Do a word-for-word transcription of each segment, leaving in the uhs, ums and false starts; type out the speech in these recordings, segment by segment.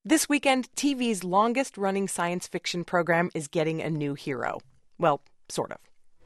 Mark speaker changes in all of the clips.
Speaker 1: This weekend, T V's longest-running science fiction program is getting a new hero. Well, sort of.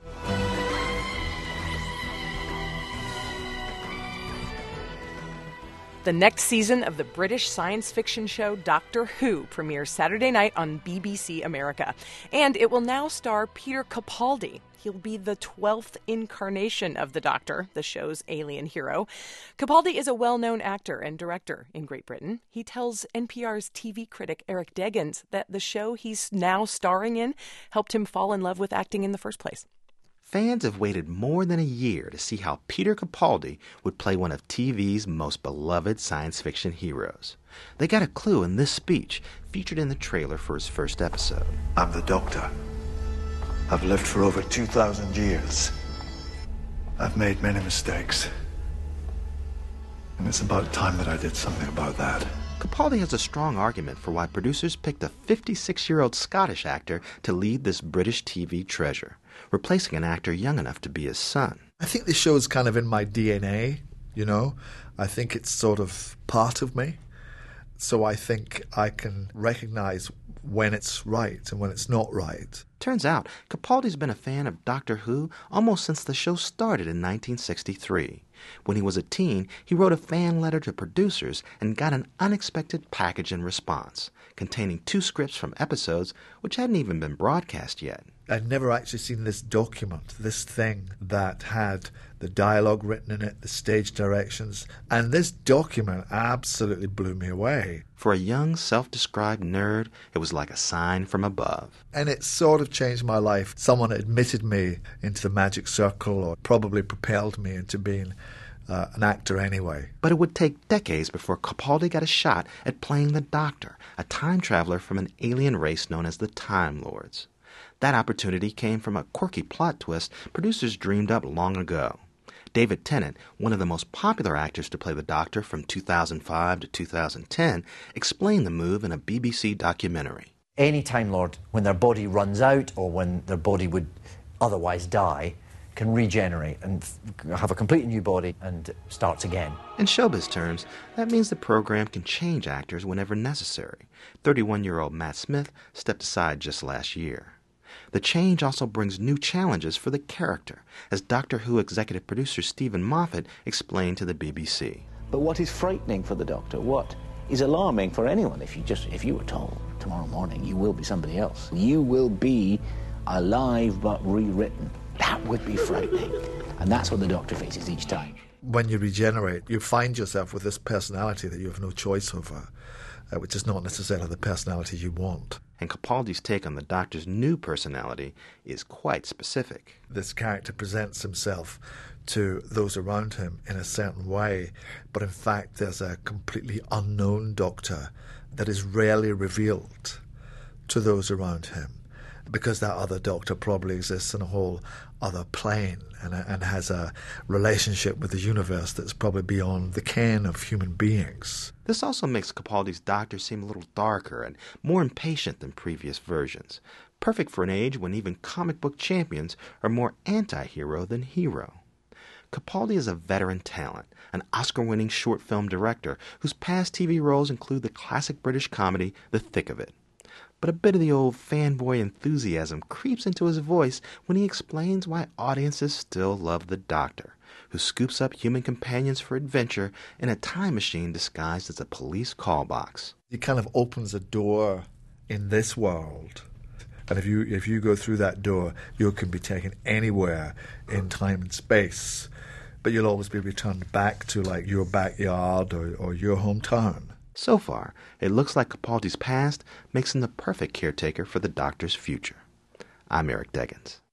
Speaker 1: The next season of the British science fiction show Doctor Who premieres Saturday night on B B C America. And it will now star Peter Capaldi. He'll be the twelfth incarnation of the Doctor, the show's alien hero. Capaldi is a well-known actor and director in Great Britain. He tells N P R's T V critic Eric Deggans that the show he's now starring in helped him fall in love with acting in the first place.
Speaker 2: Fans have waited more than a year to see how Peter Capaldi would play one of T V's most beloved science fiction heroes. They got a clue in this speech featured in the trailer for his first episode.
Speaker 3: I'm the Doctor. I've lived for over two thousand years. I've made many mistakes. And it's about time that I did something about that.
Speaker 2: Capaldi has a strong argument for why producers picked a fifty-six-year-old Scottish actor to lead this British T V treasure, replacing an actor young enough to be his son.
Speaker 4: I think this show's kind of in my D N A, you know. I think it's sort of part of me. So I think I can recognize when it's right and when it's not right.
Speaker 2: Turns out, Capaldi's been a fan of Doctor Who almost since the show started in nineteen sixty-three. When he was a teen, he wrote a fan letter to producers and got an unexpected package in response, containing two scripts from episodes which hadn't even been broadcast yet.
Speaker 4: I'd never actually seen this document, this thing that had the dialogue written in it, the stage directions, and this document absolutely blew me away.
Speaker 2: For a young, self-described nerd, it was like a sign from above.
Speaker 4: And it sort of changed my life. Someone admitted me into the magic circle, or probably propelled me into being uh, an actor anyway.
Speaker 2: But it would take decades before Capaldi got a shot at playing the Doctor, a time traveler from an alien race known as the Time Lords. That opportunity came from a quirky plot twist producers dreamed up long ago. David Tennant, one of the most popular actors to play the Doctor from two thousand five to two thousand ten, explained the move in a B B C documentary.
Speaker 5: Any Time Lord, when their body runs out or when their body would otherwise die, can regenerate and have a completely new body and starts again.
Speaker 2: In showbiz terms, that means the program can change actors whenever necessary. thirty-one-year-old Matt Smith stepped aside just last year. The change also brings new challenges for the character, as Doctor Who executive producer Stephen Moffat explained to the B B C.
Speaker 6: But what is frightening for the Doctor, what is alarming for anyone, if you just if you were told tomorrow morning you will be somebody else, you will be alive but rewritten, that would be frightening. And that's what the Doctor faces each time.
Speaker 4: When you regenerate, you find yourself with this personality that you have no choice over, uh, which is not necessarily the personality you want.
Speaker 2: And Capaldi's take on the Doctor's new personality is quite specific.
Speaker 4: This character presents himself to those around him in a certain way, but in fact there's a completely unknown Doctor that is rarely revealed to those around him, because that other Doctor probably exists in a whole other plane and, and has a relationship with the universe that's probably beyond the ken of human beings.
Speaker 2: This also makes Capaldi's Doctor seem a little darker and more impatient than previous versions, perfect for an age when even comic book champions are more anti-hero than hero. Capaldi is a veteran talent, an Oscar-winning short film director whose past T V roles include the classic British comedy The Thick of It. But a bit of the old fanboy enthusiasm creeps into his voice when he explains why audiences still love the Doctor, who scoops up human companions for adventure in a time machine disguised as a police call box.
Speaker 4: He kind of opens a door in this world, and if you if you go through that door, you can be taken anywhere in time and space, but you'll always be returned back to like your backyard or, or your hometown.
Speaker 2: So far, it looks like Capaldi's past makes him the perfect caretaker for the Doctor's future. I'm Eric Deggans.